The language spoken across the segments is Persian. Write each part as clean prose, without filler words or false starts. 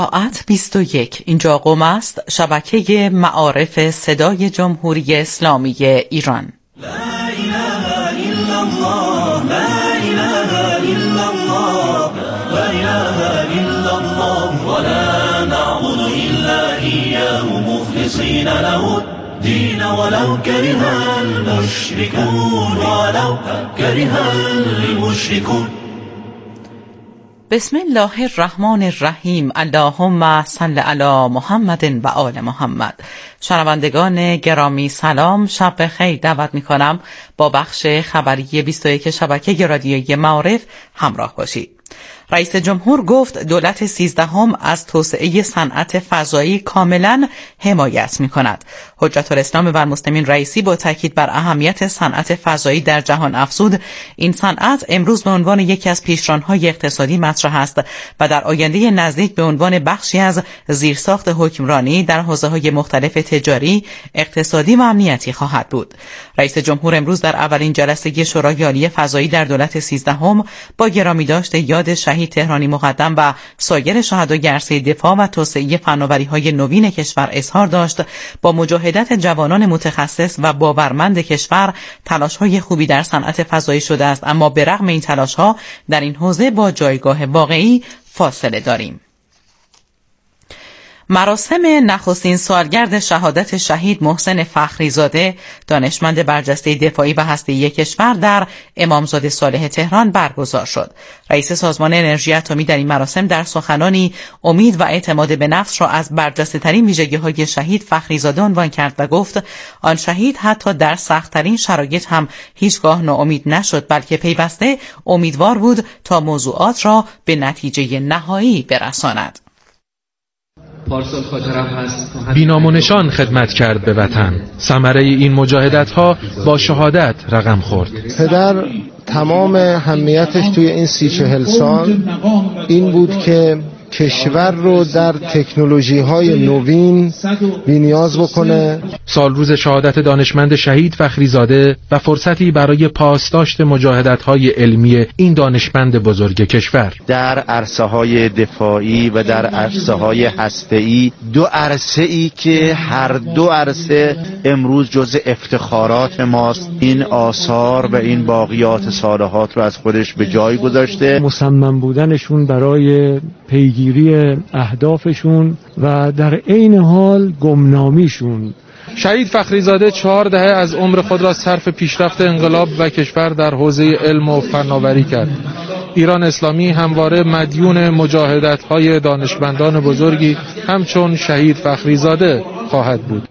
ساعت 21. اینجا قم است، شبکه معارف صدای جمهوری اسلامی ایران. لا اله الا الله، لا اله الا الله، لا اله الا الله، ولا نعبد الا اياه مخلصين له الدين ولو كره المشركون، ولو كره المشركون. بسم الله الرحمن الرحیم. اللهم صل علی محمد و آل محمد. شنوندگان گرامی سلام، شب بخیر. دعوت میکنم با بخش خبری 21 شبکه رادیویی معارف همراه باشید. رئیس جمهور گفت دولت 13 از توسعه صنعت فضایی کاملا حمایت می کند. حجت الاسلام و المسلمین رئیسی با تاکید بر اهمیت صنعت فضایی در جهان افزود این صنعت امروز به عنوان یکی از پیشران‌های اقتصادی مطرح است و در آینده نزدیک به عنوان بخشی از زیرساخت حکمرانی در حوزه‌های مختلف تجاری، اقتصادی و امنیتی خواهد بود. رئیس جمهور امروز در اولین جلسه شورای عالی فضایی در دولت 13 با گرامیداشت یاد شهید تهرانی مقدم و سایر شهدای عرصه دفاع و توسعه فناوری‌های نوین کشور اظهار داشت با مجاهدت جوانان متخصص و باورمند کشور تلاش‌های خوبی در صنعت فضایی شده است، اما به رغم این تلاش‌ها در این حوزه با جایگاه واقعی فاصله داریم. مراسم نخستین سالگرد شهادت شهید محسن فخریزاده دانشمند برجسته دفاعی و هسته‌ای کشور در امامزاده صالح تهران برگزار شد. رئیس سازمان انرژی اتمی در این مراسم در سخنانی امید و اعتماد به نفس را از برجسته‌ترین ویژگی‌های شهید فخریزاده عنوان کرد و گفت آن شهید حتی در سخت‌ترین شرایط هم هیچگاه ناامید نشد، بلکه پیوسته امیدوار بود تا موضوعات را به نتیجه نهایی برساند. بینام و نشان خدمت کرد به وطن. ثمره این مجاهدت‌ها با شهادت رقم خورد. پدر تمام همیتش توی این 30-40 سال این بود که کشور رو در تکنولوژی‌های نوین بی‌نیاز بکنه. سال روز شهادت دانشمند شهید فخریزاده و فرصتی برای پاسداشت مجاهدت‌های علمی این دانشمند بزرگ کشور. در عرصه‌های دفاعی و در عرصه‌های هسته‌ای، دو عرصه‌ای که هر دو عرصه امروز جزء افتخارات ماست. این آثار و این باقیات صالحات رو از خودش به جای گذاشته. مصمم بودنشون برای پیگیری اهدافشون و در عین حال گمنامیشون. شهید فخریزاده 4 دهه از عمر خود را صرف پیشرفت انقلاب و کشور در حوزه علم و فناوری کرد. ایران اسلامی همواره مدیون مجاهدت‌های دانشمندان بزرگی همچون شهید فخریزاده خواهد بود.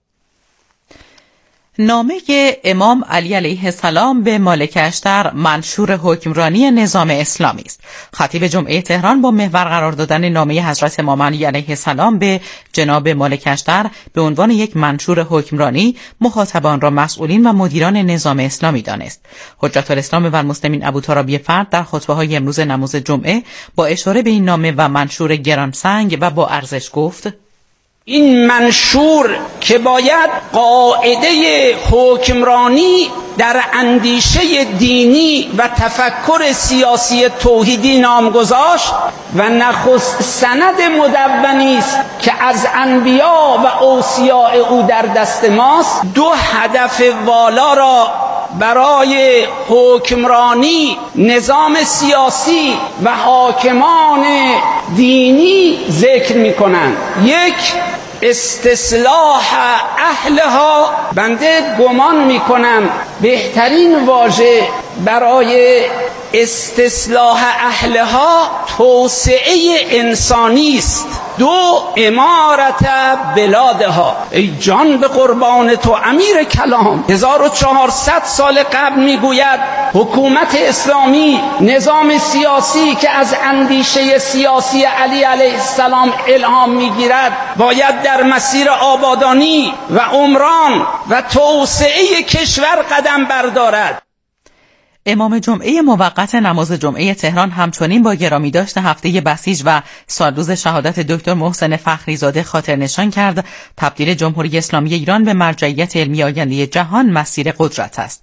نامه امام علی علیه السلام به مالک اشتر منشور حکمرانی نظام اسلامی است. خطیب جمعه تهران با محور قرار دادن نامه حضرت امام علی علیه السلام به جناب مالک اشتر به عنوان یک منشور حکمرانی مخاطبان را مسئولین و مدیران نظام اسلامی دانست. حجت الاسلام و المسلمین ابوطرابی فرد در خطبه‌های امروز نماز جمعه با اشاره به این نامه و منشور گرانسنگ و با ارزش گفت: این منشور که باید قاعده حکمرانی در اندیشه دینی و تفکر سیاسی توحیدی نام گذاشت و نخست سند مدونی است که از انبیا و اوصیاء او در دست ماست. دو هدف والا را برای حکمرانی، نظام سیاسی و حاکمان دینی ذکر می کنند. یک، استصلاح اهلها. بنده گمان می کنم بهترین واژه برای استصلاح اهلها توسعه انسانی است. دو، امارت بلادها. ای جان به قربان تو امیر کلام. 1400 سال قبل میگوید حکومت اسلامی، نظام سیاسی که از اندیشه سیاسی علی علیه السلام الهام میگیرد، باید در مسیر آبادانی و عمران و توسعه کشور قدم بردارد. امام جمعه موقت نماز جمعه تهران همچنین با گرامیداشت هفته بسیج و سالروز شهادت دکتر محسن فخریزاده خاطر نشان کرد تبدیل جمهوری اسلامی ایران به مرجعیت علمی آینده جهان مسیر قدرت است.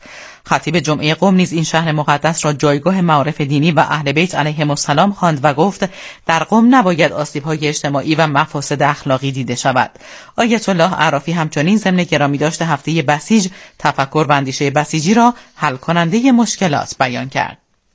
خطیب جمعه قم نیز این شهر مقدس را جایگاه معارف دینی و اهل بیت علیهم السلام خواند و گفت در قم نباید آسیب‌های اجتماعی و مفاسد اخلاقی دیده شود. آیت الله عرافی همچنین ضمن گرامی داشت هفته بسیج تفکر و اندیشه بسیجی را حل کننده مشکلات بیان کرد.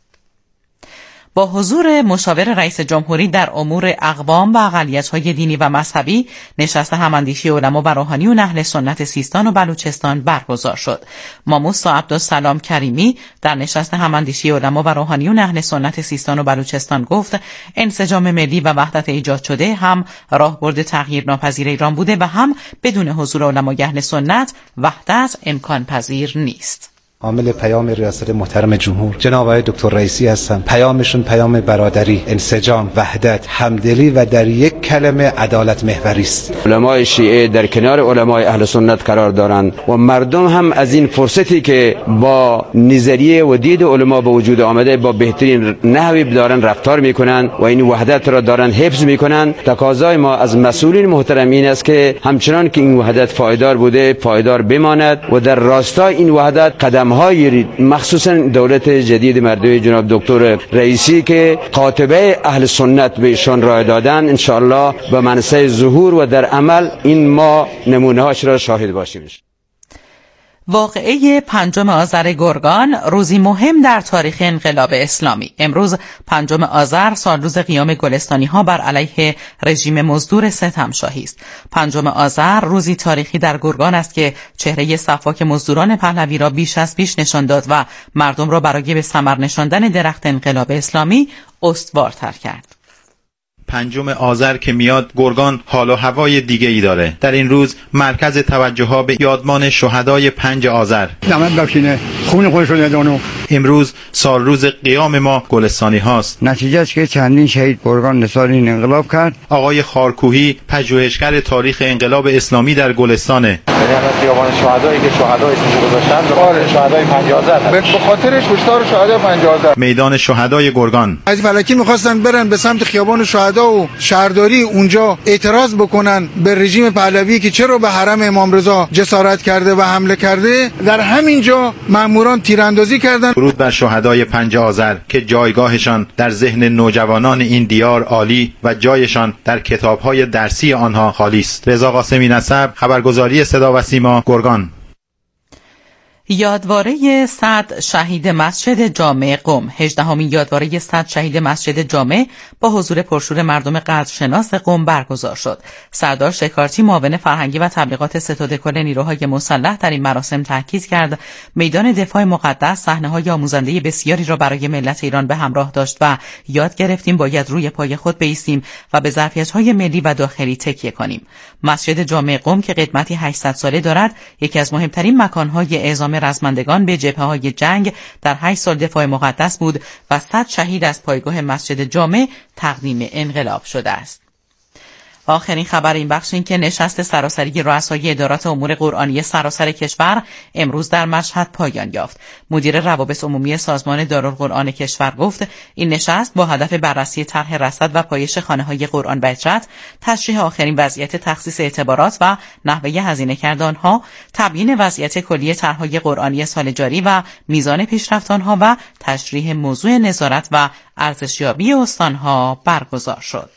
با حضور مشاور رئیس جمهوری در امور اقوام و اقلیت‌های دینی و مذهبی، نشست هماندیشی علما و روحانیون اهل سنت سیستان و بلوچستان برگزار شد. ماموسا عبدالسلام کریمی در نشست هماندیشی علما و روحانیون اهل سنت سیستان و بلوچستان گفت انسجام ملی و وحدت ایجاد شده هم راهبرد تغییرناپذیر ایران بوده و هم بدون حضور علمای اهل سنت وحدت امکان پذیر نیست. عامل پیام ریاست محترم جمهور جناب آقای دکتر رئیسی هستن. پیامشون پیام برادری، انسجام، وحدت، همدلی و در یک کلمه عدالت محوری است. علمای شیعه در کنار علمای اهل سنت قرار دارند و مردم هم از این فرصتی که با نظریه و دید علما به وجود آمده با بهترین نحوی دارن رفتار میکنن و این وحدت را دارن حفظ میکنن. تقاضای ما از مسئولین محترم این است که همچنان که این وحدت پایدار بوده پایدار بماند و در راستای این وحدت قدم‌های مخصوصا دولت جدید مردوی جناب دکتر رئیسی که قاطبه اهل سنت به ایشان راه دادن ان شاء الله به منصه ظهور و در عمل این ما نمونه‌هاش را شاهد باشیم. واقعه 5 آذر گرگان روزی مهم در تاریخ انقلاب اسلامی. امروز 5 آذر سالروز قیام گلستانی ها بر علیه رژیم مزدور ستمشاهی است. 5 آذر روزی تاریخی در گرگان است که چهره صفاک مزدوران پهلوی را بیش از پیش نشان داد و مردم را برای به ثمر نشاندن درخت انقلاب اسلامی استوارتر کرد. 5 آذر که میاد گرگان حال و هوای دیگه ای داره. در این روز مرکز توجه ها به یادمان شهدای 5 آذر. زحمت بخشینه خون خودشون ندانو. امروز سال روز قیام ما گلستانی هاست. نتیجه است که چندین شهید گرگان نثار این انقلاب کرد. آقای خارکوهی پژوهشگر تاریخ انقلاب اسلامی در گلستانه. خیابان شهدایی که شهدا اسمش گذاشتن به شهدای 5 آذر. به خاطرش هشدار شهدای 5 آذر. میدان شهدای گرگان. از فلکی می‌خواستن برن به سمت خیابان شهدا و شهرداری اونجا اعتراض بکنن به رژیم پهلوی که چرا به حرم امام رضا جسارت کرده و حمله کرده. در همین جا ماموران تیراندازی کردن. درود بر شهدای 5 آذر که جایگاهشان در ذهن نوجوانان این دیار عالی و جایشان در کتاب‌های درسی آنها خالی است. رضا قاسمی نسب، خبرگزاری صدا و سیما، گرگان. یادواره 100 شهید مسجد جامع قم. 18مین یادواره 100 شهید مسجد جامع با حضور پرشور مردم قدرشناس قم برگزار شد. سردار شکارچی معاون فرهنگی و تبلیغات ستاد کل نیروهای مسلح در این مراسم تاکید کرد میدان دفاع مقدس صحنه‌های آموزنده بسیاری را برای ملت ایران به همراه داشت و یاد گرفتیم باید روی پای خود بایستیم و به ظرفیت‌های ملی و داخلی تکیه کنیم. مسجد جامع قم که قدمتی 800 ساله دارد، یکی از مهمترین مکان‌های اعزام رزمندگان به جبهه‌های جنگ در 8 سال دفاع مقدس بود و 100 شهید از پایگاه مسجد جامع تقدیم انقلاب شده است. آخرین خبر این بخش این که نشست سراسری رؤسای ادارات امور قرآنی سراسر کشور امروز در مشهد پایان یافت. مدیر روابط عمومی سازمان دارالقرآن کشور گفت این نشست با هدف بررسی طرح رصد و پایش خانه‌های قرآن و اجرت، تشریح آخرین وضعیت تخصیص اعتبارات و نحوه هزینه کردن آنها، تبیین وضعیت کلی طرح‌های قرآنی سال جاری و میزان پیشرفت آنها و تشریح موضوع نظارت و ارزشیابی استان‌ها برگزار شد.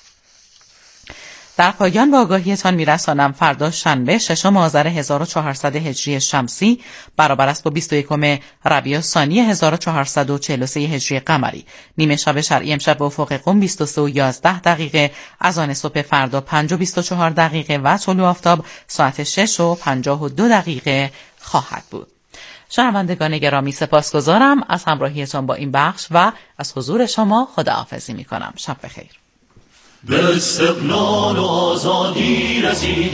در پایان با آگاهیتان میرسانم فردا شنبه 6 آذر 1400 هجری شمسی برابر است با 21 ربیع الثانی 1443 هجری قمری. نیمه شب شرعی امشب به افق قم 23:11 از آن صبح فردا 5:24 و طلوع آفتاب ساعت 6:52 خواهد بود. شنوندگان گرامی سپاسگزارم از همراهیتان با این بخش و از حضور شما خداحافظی می‌کنم. شب بخیر. به استقلال و آزادی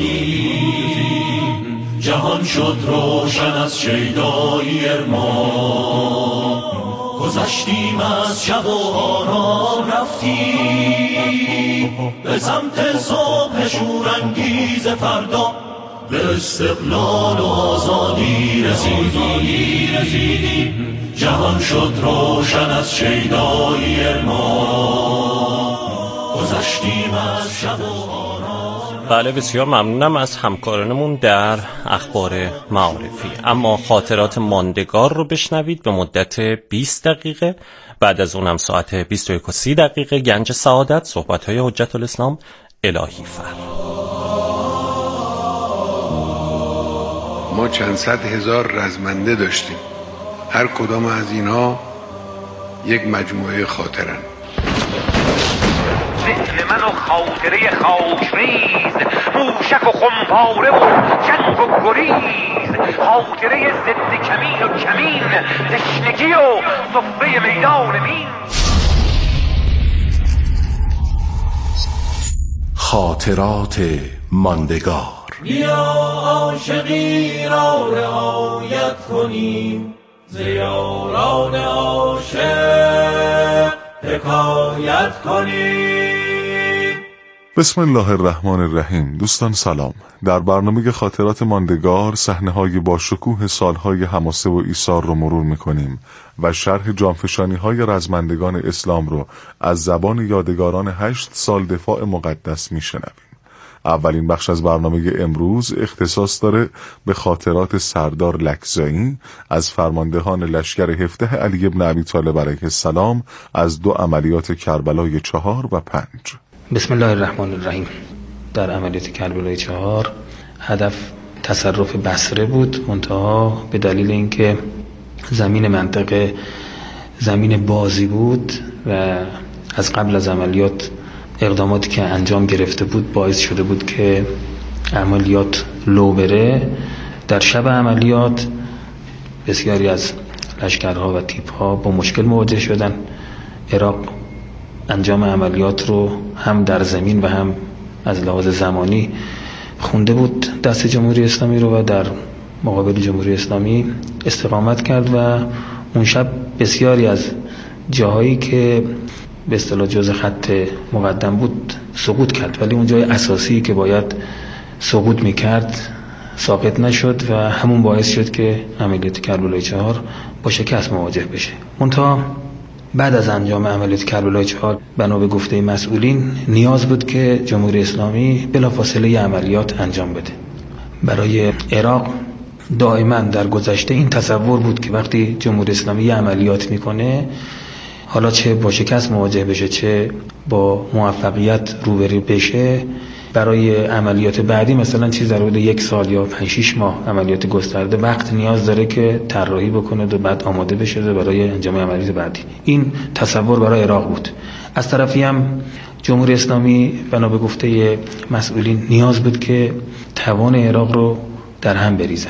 رسیدیم، جهان شد روشن از شیدایی ارمان، گذشتیم از شب و آرام رفتیم به سمت صبح شورانگیز فردا. به استقلال و آزادی رسیدیم، جهان شد روشن از شیدایی ارمان، گذشتیم از شب و آرام بله بسیار ممنونم از همکارانمون در اخبار معارفی. اما خاطرات ماندگار رو بشنوید به مدت 20 دقیقه. بعد از اونم ساعت 21:30 گنج سعادت، صحبت‌های حجت الاسلام الهی فر. ما چند صد هزار رزمنده داشتیم، هر کدام از اینها یک مجموعه خاطرن. ذهن من و خاطره خاکریز، موشک و خمپاره و جنگ و گریز، خاطره ضد کمین و کمین، تشنگی و صفه میدان مین. خاطرات ماندگار. بیا عاشقی را رعایت کنیم، ز یاران عاشق حکایت کنیم. بسم الله الرحمن الرحیم. دوستان سلام. در برنامه خاطرات ماندگار صحنه‌های با شکوه سالهای حماسه و ایثار رو مرور می‌کنیم و شرح جانفشانی‌های رزمندگان اسلام رو از زبان یادگاران 8 سال دفاع مقدس می‌شنویم. اولین بخش از برنامه امروز اختصاص داره به خاطرات سردار لکزایی از فرماندهان لشکر 17 علی بن ابی طالب علیه السلام از 2 عملیات کربلای 4 و 5. بسم الله الرحمن الرحیم. در عملیات کربلای 4 هدف تصرف بصره بود، منتها به دلیل اینکه زمین منطقه زمین بازی بود و از قبل از عملیات اقداماتی که انجام گرفته بود باعث شده بود که عملیات لو بره. در شب عملیات بسیاری از لشکرها و تیپها با مشکل مواجه شدن. عراق انجام عملیات رو هم در زمین و هم از لحاظ زمانی خونده بود دست جمهوری اسلامی رو و در مقابل جمهوری اسلامی استقامت کرد و اون شب بسیاری از جاهایی که به اصطلاح جزء خط مقدم بود سقوط کرد، ولی اون جای اساسی که باید سقوط میکرد ساقط نشد و همون باعث شد که عملیات کربلای 4 با شکست مواجه بشه. منتها بعد از انجام عملیات کربلای 4 بنا به گفته مسئولین نیاز بود که جمهوری اسلامی بلافاصله عملیات انجام بده. برای عراق دائما در گذشته این تصور بود که وقتی جمهوری اسلامی عملیات میکنه، حالا چه با شکست مواجه بشه چه با موفقیت روبرو بشه، برای عملیات بعدی مثلا چیز در حدود 1 سال یا 5-6 ماه عملیات گسترده وقت نیاز داره که طراحی بکنه و بعد آماده بشه برای انجام عملیات بعدی. این تصور برای عراق بود. از طرفی هم جمهوری اسلامی بنا به گفته مسئولین نیاز بود که توان عراق رو در هم بریزن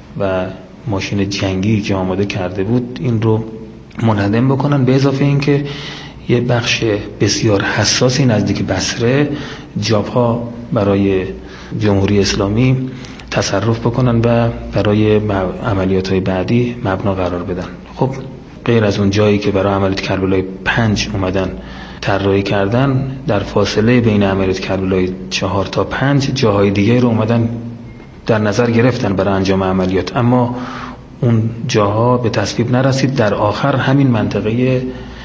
و ماشین جنگی که آماده کرده بود این رو منهدم بکنن، به اضافه اینکه یه بخش بسیار حساسی نزدیک بصره جاپا برای جمهوری اسلامی تصرف بکنن و برای عملیات‌های بعدی مبنا قرار بدن. خب غیر از اون جایی که برای عملیات کربلای 5 اومدن طراحی کردن، در فاصله بین عملیات کربلای 4 تا 5 جاهای دیگه رو اومدن در نظر گرفتن برای انجام عملیات، اما اون جاها به تصویب نرسید. در آخر همین منطقه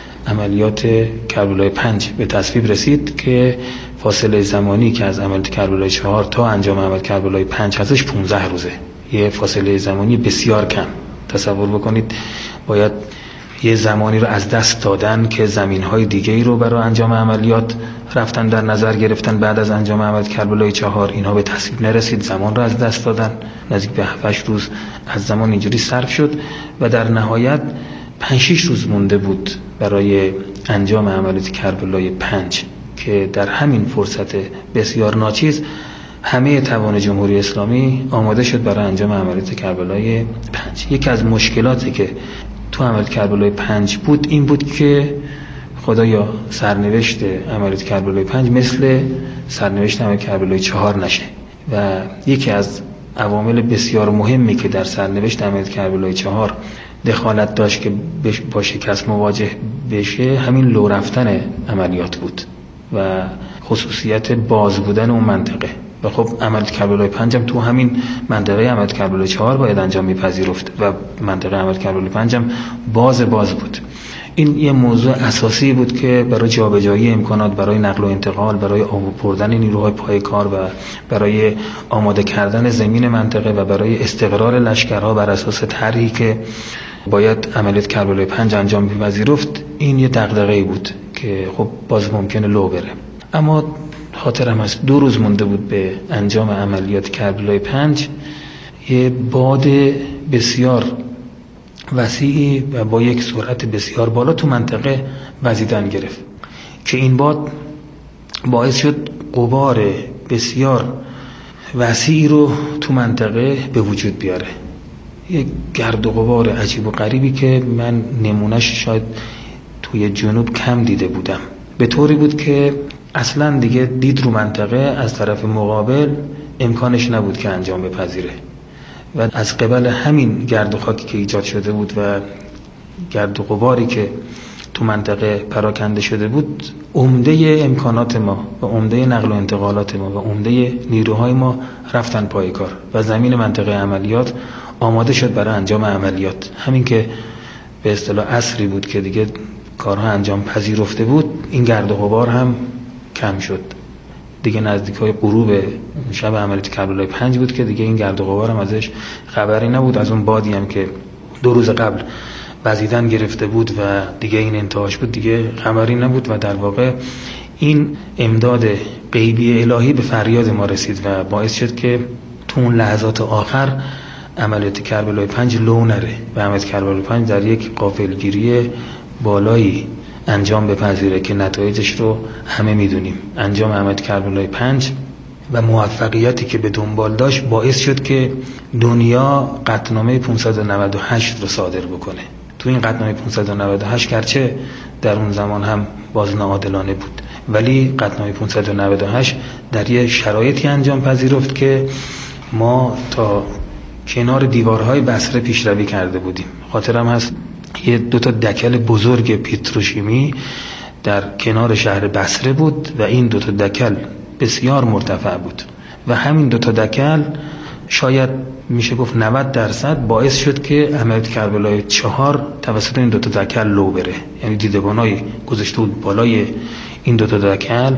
عملیات کربلای 5 به تصویب رسید که فاصله زمانی که از عملیات کربلای 4 تا انجام عملیات کربلای 5 هستش 15 روزه. یه فاصله زمانی بسیار کم. تصور بکنید باید یه زمانی رو از دست دادن که زمین‌های دیگه‌ای رو برای انجام عملیات رفتن در نظر گرفتن. بعد از انجام عملیات کربلای 4 اینها به تصویب نرسید، زمان رو از دست دادن. نزدیک به 7-8 روز از زمان اینجوری صرف شد و در نهایت 5-6 روز مونده بود برای انجام عملیات کربلای 5 که در همین فرصت بسیار ناچیز همه توان جمهوری اسلامی آماده شد برای انجام عملیات کربلای 5. یکی از مشکلاتی که تو عملیات کربلای 5 بود این بود که خدایا سرنوشت عملیات کربلای 5 مثل سرنوشت عملیات کربلای 4 نشه و یکی از عوامل بسیار مهمی که در سرنوشت عملیات کربلای 4 دخالت داشت که با شکست مواجه بشه همین لو رفتن عملیات بود و خصوصیت باز بودن اون منطقه. و خب عملیات کربلای 5 هم تو همین منطقه عملیات کربلای 4 باید انجام میپذیرفت و منطقه عملیات کربلای 5 هم باز بود. این یه موضوع اساسی بود که برای جابجایی امکانات، برای نقل و انتقال، برای آوردن نیروهای پای کار و برای آماده کردن زمین منطقه و برای استقرار لشکرها بر اساس طرحی که باید عملیات کربلای 5 انجام می‌پذیرفت، این یه دغدغه‌ای بود که خب باز ممکنه لو بره. اما خاطرم هست 2 روز مونده بود به انجام عملیات کربلای 5 یه باد بسیار وسیعی و با یک سرعت بسیار بالا تو منطقه وزیدن گرفت که این باد باعث شد غبار بسیار وسیعی رو تو منطقه به وجود بیاره. یک گرد و غبار عجیب و غریبی که من نمونهش شاید توی جنوب کم دیده بودم، به طوری بود که اصلا دیگه دید رو منطقه از طرف مقابل امکانش نبود که انجام بپذیره و از قبل همین گرد و خاکی که ایجاد شده بود و گرد و غباری که تو منطقه پراکنده شده بود، عمده امکانات ما و عمده نقل و انتقالات ما و عمده نیروهای ما رفتن پای کار و زمین منطقه عملیات آماده شد برای انجام عملیات. همین که به اصطلاح عصری بود که دیگه کارها انجام پذیرفته بود، این گرد و غبار هم کم شد. دیگه نزدیکای غروب شب عملیات کربلای 5 بود که دیگه این گرد و غبار هم ازش خبری نبود. از اون بادی هم که 2 روز قبل وزیدن گرفته بود و دیگه این انتهاش بود دیگه خبری نبود و در واقع این امداد غیبی الهی به فریاد ما رسید و باعث شد که تو اون لحظات آخر عملیات کربلای 5 لو نره و عملیات کربلای 5 در یک غافلگیری بالایی انجام بپذیره که نتایجش رو همه میدونیم. انجام عملیات کربلای 5 و موفقیتی که به دنبال داشت باعث شد که دنیا قطعنامه 598 رو صادر بکنه. تو این قطعنامه 598 گرچه در اون زمان هم باز ناعادلانه بود، ولی قطعنامه 598 در یه شرایطی انجام پذیرفت که ما تا کنار دیوارهای بصره پیشروی کرده بودیم. خاطرم هست یه 2 تا دکل بزرگ پتروشیمی در کنار شهر بصره بود و این 2 تا دکل بسیار مرتفع بود و همین 2 تا دکل شاید میشه گفت 90% باعث شد که عملیات کربلای 4 توسط این 2 تا دکل لو بره. یعنی دیدبانای گذاشته بود بالای این 2 تا دکل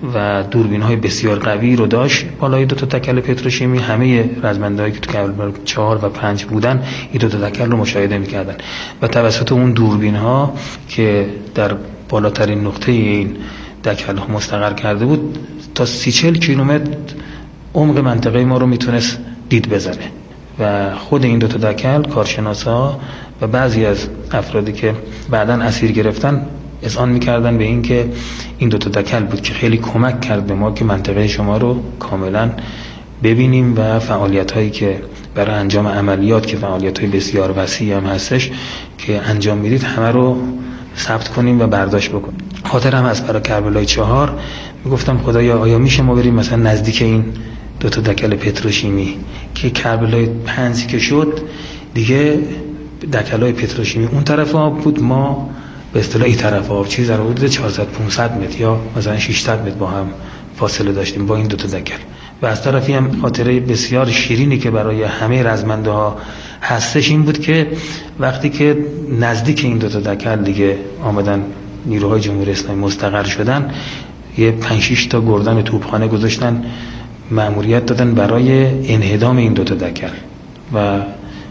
و دوربین‌های بسیار قوی رو داشت بالای 2 تا دکل پتروشیمی. همه رزمنده‌هایی که تو کربلای 4 و 5 بودن این 2 تا دکل رو مشاهده می‌کردن و توسط اون دوربین‌ها که در بالاترین نقطه این دکل‌ها مستقر کرده بود تا 30-40 کیلومتر عمق منطقه ما رو میتونست دید بزنه و خود این 2 تا دکل کارشناسا و بعضی از افرادی که بعداً اسیر گرفتن اذعان میکردن به این که این 2 تا دکل بود که خیلی کمک کرد به ما که منطقه شما رو کاملا ببینیم و فعالیت هایی که برای انجام عملیات که فعالیت های بسیار وسیع هم هستش که انجام میدید همه رو ثبت کنیم و برداشت بکنیم. خاطرم از برای کربلای 4 میگفتم خدایا آیا میشه ما بریم مثلا نزدیک این 2 تا دکل پتروشیمی که کربلای 5 که شد دیگه دکلای پتروشیمی اون طرف آب بود، ما به اصطلاح این طرف آب چیز در حدود 400-500 متر یا مثلا 600 متر با هم فاصله داشتیم با این 2 تا دکل. و از طرفی هم خاطره بسیار شیرینی که برای همه رزمنده ها هستش این بود که وقتی که نزدیک این 2 تا دکل دیگه آمدن نیروهای جمهوری اسلامی مستقر شدن، یه 5-6 تا گردن توپخانه گذاشتن، مأموریت دادن برای انهدام این 2 تا دکل و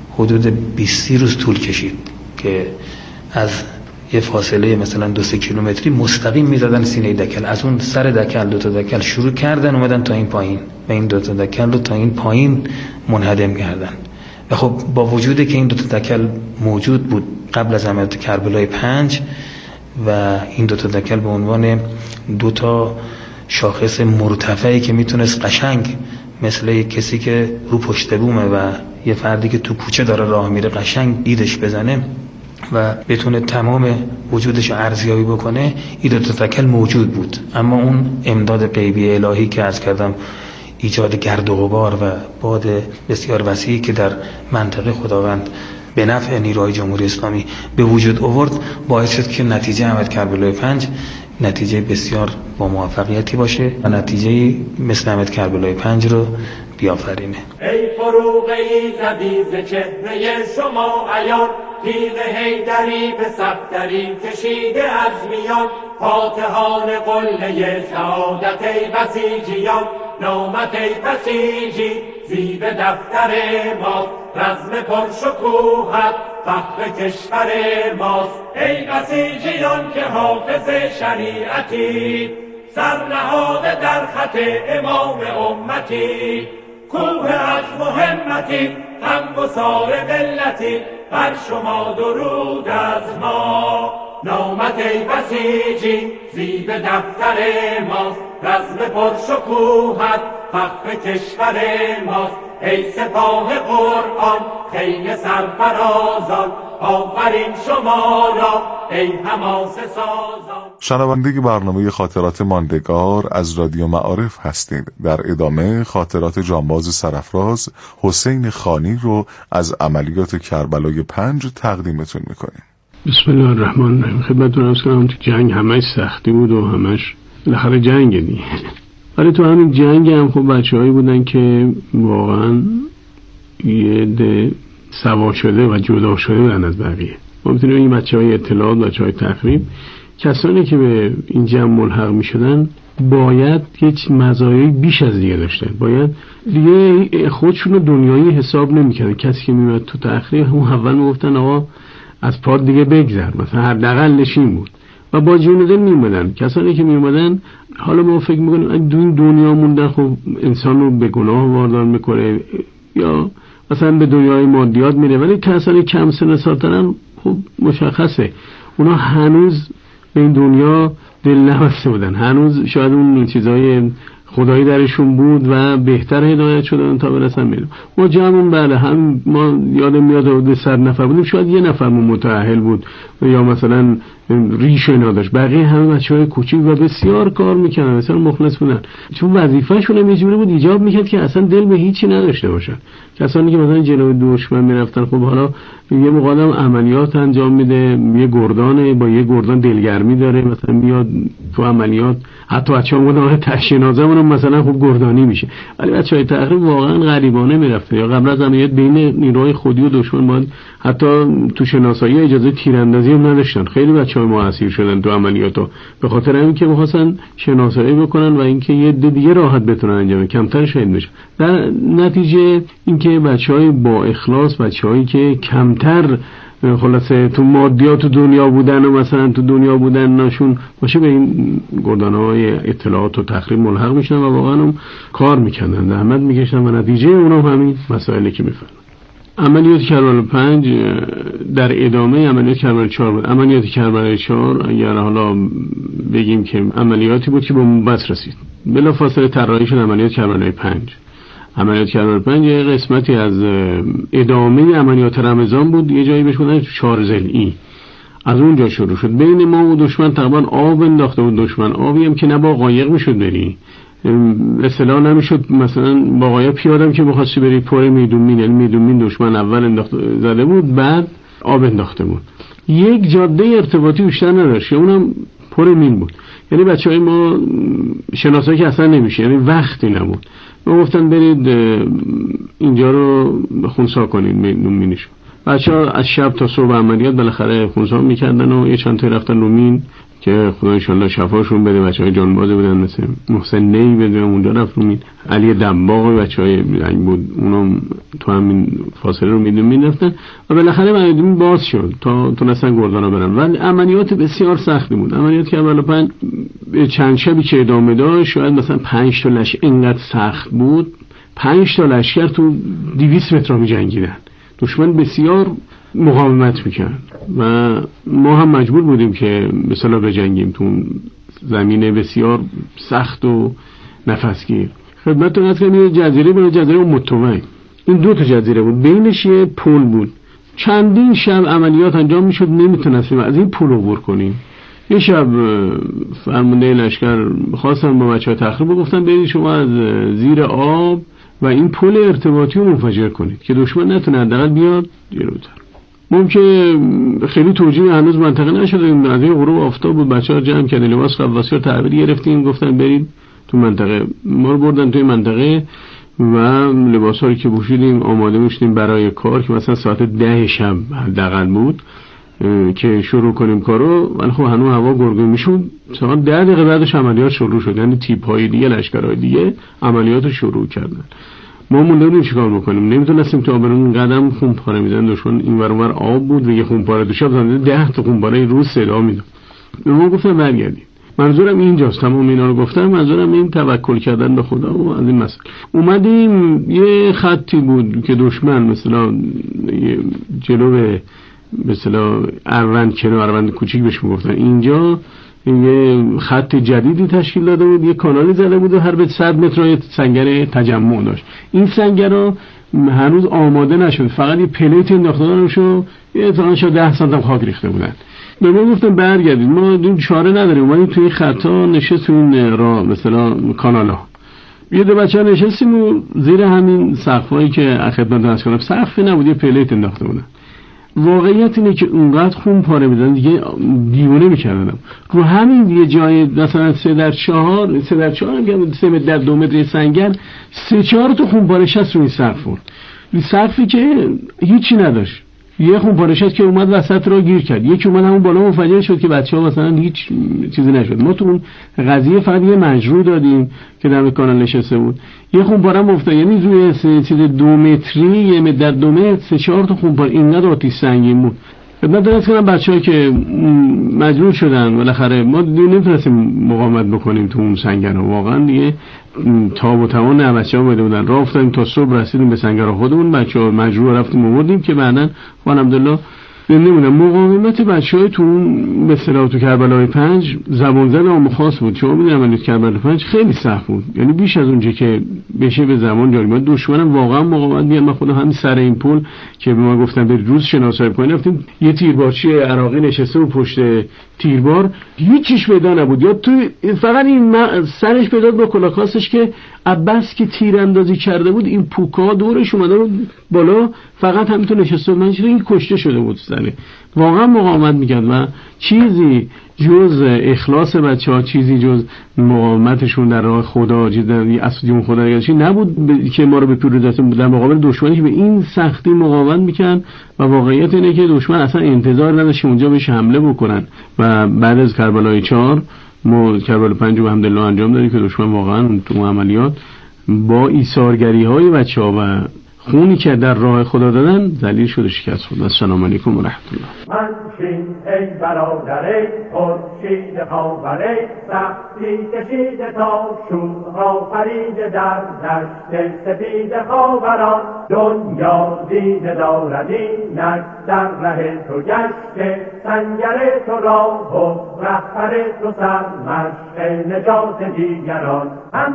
حدود 20 روز طول کشید که از یه فاصله مثلا 2-3 کیلومتری مستقیم می‌زدن سینه دکل. از اون سر دکل 2 تا دکل شروع کردن اومدن تا این پایین و این 2 تا دکل رو تا این پایین منهدم کردن. و خب با وجودی که این 2 تا دکل موجود بود قبل از عملیات کربلای 5 و این 2 تا دکل به عنوان 2 تا شاخص مرتفعی که میتونست قشنگ مثل یک کسی که رو پشت بومه و یه فردی که تو کوچه داره راه میره قشنگ دیدش بزنه و بتونه تمام وجودش ارزیابی بکنه، این 2 تا دکل موجود بود. اما اون امداد غیبی الهی که عرض کردم، ایجاد گرد و غبار و باد بسیار وسیعی که در منطقه خداوند به نفع نیروهای جمهوری اسلامی به وجود آورد، باعث شد که نتیجه عملیات کربلای 5 نتیجه بسیار با موفقیتی باشه و نتیجه مثل عملیات کربلای 5 رو بیافرینه. ای فروغ ایزدی ز چهره شما عیان، تیغ حیدری به صفدری کشیده از میان، فاتحان قله سعادت ای بسیجیان، نامت ای بسیجی زیب دفتر ماست، رزم پرشکوهت فخر کشور ماست. ای بسیجیان که حافظ شریعتی، سرنهاده در خط امام امتی، کوه از مهمتی غمگسار ملتی، بر شما درود از ما. نامت ای بسیجی زیب دفتر ماست، رزم پرشکوهت فخر کشور ماست. ای سپاه قرآن خیل سرفرازان، آفرین شما را ای حماسه سازان. شنونده برنامه خاطرات ماندگار از رادیو معارف هستید. در ادامه خاطرات جانباز سرافراز حسین خانی رو از عملیات کربلای 5 تقدیمتون میکنیم. بسم الله الرحمن الرحیم. خدمتتون عرض کنم تو جنگ همش سختی بود و همش بالاخره جنگ دیگه. ولی تو همین جنگ هم خب بچه‌هایی بودن که واقعا یه ده سوا شده و جدا شده بودن از بقیه. ما میتونیم این بچه‌های اطلاعات، بچه‌های تخریب، کسانی که به این جمع ملحق میشدن باید یک مزایای بیش از دیگه داشتن، باید دیگه خودشون رو دنیایی حساب نمی‌کردن. کسی که میومد تو تخریب همون اول میگفتن آقا از پاد دیگه بگذر، مثلا حداقل نشین بود و با جون دل میومدن. کسانی که میومدن، حالا ما فکر میکنیم این دنیا موندن خب انسان رو به گناه واردار میکنه یا مثلا به دنیای مادیات میره، ولی کسانی کم سن سال‌ترن خب مشخصه اونا هنوز به این دنیا دل نبسته بودن، هنوز شاید اون چیزای خدایی درشون بود و بهتر هدایت شدن تا برسن بیرون. ما جمعون بله هم ما یادم میاد 100 نفر بودیم، شاید یه نفرمون متأهل بود یا مثلا ریش نداشت، بقیه همه بچه‌های کوچیک و بسیار کار میکنن، بسیار مخلص بودن، چون وظیفه‌شون هم یه جوری بود ایجاب میکرد که اصلا دل به هیچی نداشته باشن. کسانی که مثلا جلوی دشمن میرفتن خب حالا یه مقدم عملیات انجام میده، یه گردانه با یه گردان دلگرمی داره، مثلا میاد تو عملیات، حتی بچه‌ها میگن تشنازمون مثلا خب گردانی میشه، ولی بچه‌های تقریب واقعا غریبانه میرفته. یا قبل از عملیات بین نیروهای خودی و دشمن باید حتی تو شناسایی اجازه تیراندازی هم نداشتن. خیلی بچه‌ها ما اسیر شدن تو عملیاتو به خاطر اینکه می‌خواستن شناسایی بکنن و اینکه یه دیگه راحت بتونن انجام کمتر شهید بشن. در نتیجه اینکه بچه‌های با اخلاص، بچه‌هایی که کمتر خلاصه تو مادیات تو دنیا بودن و مثلا تو دنیا بودن نشون باشه به این گردان‌های اطلاعات و تخریب ملحق میشن و واقعا هم کار میکنن، زحمت میکشن و نتیجه اونم همین مسائلی که میفهمن. عملیات کربلای 5 در ادامه عملیات کربلای 4 بود. عملیات کربلای 4 اگر حالا بگیم که عملیاتی بود که به منبت رسید، بلافاصله طراحی شد عملیات کربلای 5. عملیات کربلای 5 یه قسمتی از ادامه عملیات رمضان بود، یه جایی بهش گفتن 4 ضلعی، از اونجا شروع شد. بین ما و دشمن تقریبا آب انداخته بود دشمن، آبی هم که نه با قایق میشد بری، اصطلاح نمیشد مثلا با قایق پیادم که بخواستی بری پر میدون، یعنی میدون دشمن اول انداخته زده بود بعد آب انداخته بود، یک جاده ارتباطی بیشتر نداشت، اونم پر مین بود. یعنی بچهای ما شناسایی که اصلا نمیشه، یعنی وقتی نبود. ما گفتن برید اینجا رو خونسا کنید مینشو. بچه‌ها از شب تا صبح عملیات بالاخره خونسا میکردن و یه چند تا رفتن رو مین که خدا ان شاءالله شفاشون بده. بچهای جانباز بودن مثل محسن نی بده اونجا رفت رو مین، علی دنباغ بچهای رنگ بود اونم تو همین فاصله رو میدون رفتن و بالاخره مردم باز شد تا تونستن گردانا برن. ولی عملیات بسیار سختی بود. عملیات کربلای 5 چند شبی که ادامه داشت، شاید مثلا 5 تا لشکر اینقدر سخت بود، 5 تا لشکر تو 200 متر می جنگیدن. دشمن بسیار مقاومت میکرد و ما هم مجبور بودیم که به اصطلاح بجنگیم تو زمین بسیار سخت و نفسگیر. خدمتتون عرض کنم یه جزیره بود، جزیره متوی، این 2 تا جزیره بود، بینش یه پل بود. چندین شب عملیات انجام میشد، نمیتونستیم از این پل عبور کنیم. یه شب فرمانده لشکر خواستن با بچه‌ها تخریب گفتن برید شما از زیر آب و این پل ارتباطی رو منفجر کنید که دشمن نتونه حداقل بیاد جلوتر. ممکن خیلی توجیه هنوز منطقه نشده، از این غروب آفتاب بود، بچه‌ها جمع کردن لباس قواسی رو تحویل گرفتیم، گفتن برید تو منطقه. ما رو بردن توی منطقه و لباسایی که پوشیدیم آماده میشدیم برای کار که مثلا ساعت 10 شب حداقل بود که شروع کنیم کارو. ولی خب هنوز هوا گرگه میشد. ساعت 10 دقیقه بعدش عملیات شروع شد، یعنی تیپ‌های دیگه، لشکرهای دیگه عملیات شروع کردن. ما موندیم چیکار بکنیم، نمیتونستیم تو آبرون قدم خونپاره میدن دشمن این ور اونور آب بود و یه خونپاره دو شب زنده 10 تا خونپاره روز صدا میداد. ما گفتم برگردیم. منظورم اینجاست، تمام اینا رو گفتم، منظورم این توکل کردن به خدا و از این مسئله. اومدیم یه خطی بود که دشمن مثلا جلو مثلا اروند کنار اروند کوچیک بهش میگفتن، اینجا یه خط جدیدی تشکیل داده بود، یه کانالی زده بود و هر به 100 متر یه سنگر تجمع داشت. این سنگرها هنوز آماده نشد، فقط یه پلیت انداخته داشت و یه تا 10 سانتی خاک ریخته بودن. به ما گفتم برگردید، ما دون چاره نداریم. اومدیم توی خطا نشست تو این راه مثلا کانالا، یه دو بچه نشستیم و زیر همین سقفایی که خدمت عرض کنم سقفی نبود، یه پلیت انداخته بودن. واقعیت اینه که اونقدر خون پاره میدن دیگه دیوونه میکردن. رو همین یه جای مثلا 3 در 4 میگم 3 متر در 2 متر سنگر 3-4 تا خون پاره شست رو این سقف بود. این سقفی که هیچی نداشت، یه خون پاره شست که اومد وسط را گیر کرد، یکی اومد همون بالا منفجر شد که بچه‌ها مثلا هیچ چیزی نشد. ما تو اون قضیه فقط یه مجروح دادیم که در کانال نشسته بود، یه خونپاره افتاد، یعنی روی چیز 2 متری 1 متر در 2 متر 3-4 تا خونپاره اینقدر آتش سنگین بود. خدمت درست کنم بچه‌ها که مجروح شدن بالاخره ما نمیتونستیم مقاومت بکنیم تو اون سنگرها، واقعا دیگه تاب و توان نه. بچه‌ها اومده بودن راه افتادیم تا صبح رسیدیم به سنگرها خودمون، بچه‌ها مجروح رفتیم آوردیم که بعدن الحمدلله نمیدونم مقاومت بچه‌های تو به اصطلاح تو کربلای 5 زبان زد عام خاص بود. شما می‌دونید عملیات کربلای 5 خیلی سخت بود، یعنی بیش از اونجا که بشه به زمان جاری بود. دشمنم واقعا مقاومت می‌کرد. من خودم همین سر این پل که به ما گفتن به روز شناسایی کنید رفتیم، یه تیربارچی عراقی نشسته بود پشت تیربار، هیچیش پیدا نبود، یا تو فقط این سرش پیدا با کلاکاسش که عباس که تیراندازی کرده بود این پوکا دورش اومده بود بالا، فقط همینطور نشسته بود. من چیزی این کشته شده بود سره. واقعا مقاومت میکرد و چیزی جز اخلاص بچه‌ها، چیزی جز مقاومتشون در راه خدا، چیزی اساسیون خدا نبود که ما رو به پیروزی در مقابل دشمنی که به این سختی مقاومت میکرد. و واقعیت اینه که دشمن اصلا انتظار نداشت اونجا بهش حمله بکنن. و بعد از کربلای 4 ما کربلای 5 رو الحمدلله انجام دادیم که دشمن واقعا تو عملیات با ایثارگری‌های بچه‌ها و خونی که در راه خدا دادن ذلیل شده شکست خورد. السلام علیکم و رحمت الله. منشین ای برادر خورشید خاور سختی کشیده تا شورها فریده در دشت سپید خاوران، دنیا دیده دارد اینک در ره تو گشته سنگر تو راه و رهبر تو سرمشق نجات دیگران. هم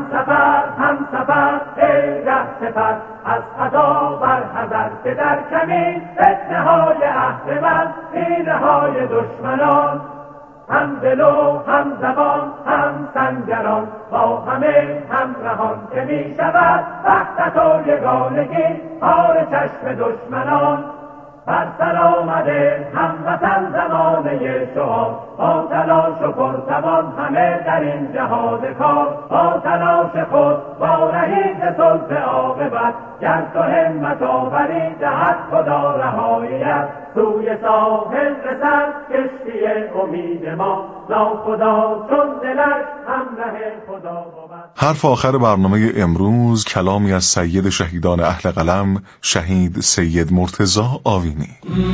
سفر ای ره سفر از خطا بر حذر که در کمین فتنه های اهرمن حیله های دشمنان. هم دل و هم زبان هم سنگران با همه همراهان که می شود وحدت و یگانگی کار چشم دشمنان. بر سر آمده هموطن زمانه شما، با تلاش و پرتوان همه در این جهاد کار، با تلاش خود با رهید صلح عاقبت، گر تو همت آوری دهد خدا رهاییت. سوی ساحل رسد کشتی امید ما، ناخدا چون دلش همراه خدا بود. حرف آخر برنامه امروز کلامی از سید شهیدان اهل قلم، شهید سید مرتضی آوینی.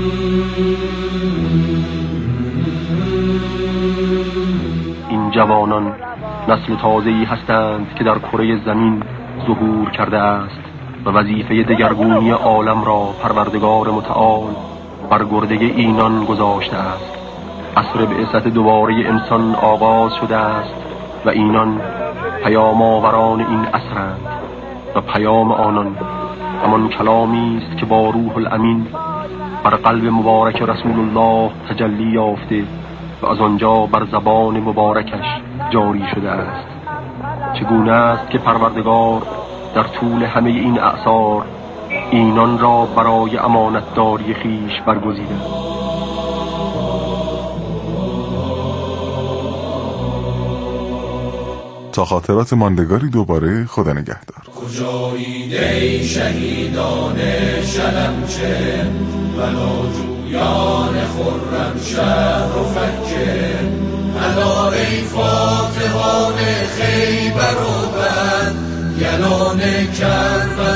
این جوانان نسل تازه‌ای هستند که در کره زمین ظهور کرده است و وظیفه دگرگونی عالم را پروردگار متعال بر گرده اینان گذاشته است. عصر بعثت دوباره انسان آغاز شده است و اینان پیام آوران این عصرند و پیام آنان همان کلامی است که با روح الامین بر قلب مبارک رسول الله تجلی یافته و از آنجا بر زبان مبارکش جاری شده است. چگونه است که پروردگار در طول همه این اعصار اینان را برای امانتداری خیش برگزیده. تا خاطرات ماندگاری دوباره، خدا نگهدار. کجایید ای شهیدان شلمچه بلاجویان خرم شهر و فکه الا ای فاتحان خیبر و بند یلان کربلا